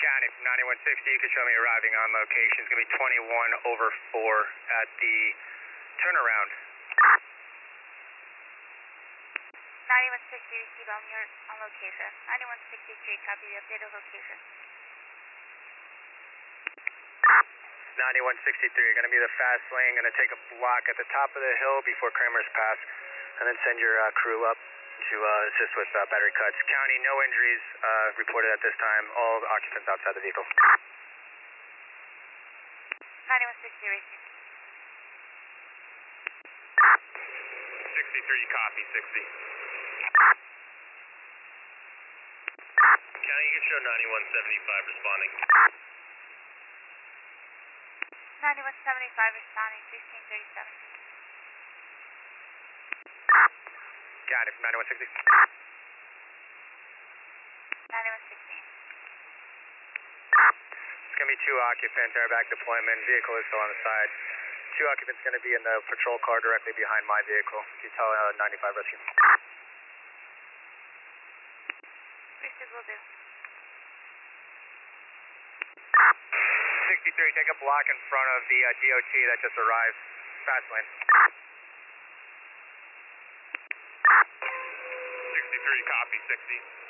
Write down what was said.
County, 9160, you can show me arriving on location. It's going to be 21/4 at the turnaround. 9160, receive on location. 9163, copy the updated location. 9163, you're going to be the fast lane, going to take a block at the top of the hill before Kramer's Pass, and then send your crew up to assist with battery cuts. County, no injuries reported at this time. All the occupants outside the vehicle. 9160, racing. 63, copy, 60. County, you can show 9175 responding. 9175, responding, 1637. Got it, 9160. 9160. It's going to be 2 occupants, airback deployment, vehicle is still on the side. 2 occupants going to be in the patrol car directly behind my vehicle. You tell 95 rescue. Received, will do. 63, take a block in front of the DOT that just arrived. Fast lane. 63, copy, 60.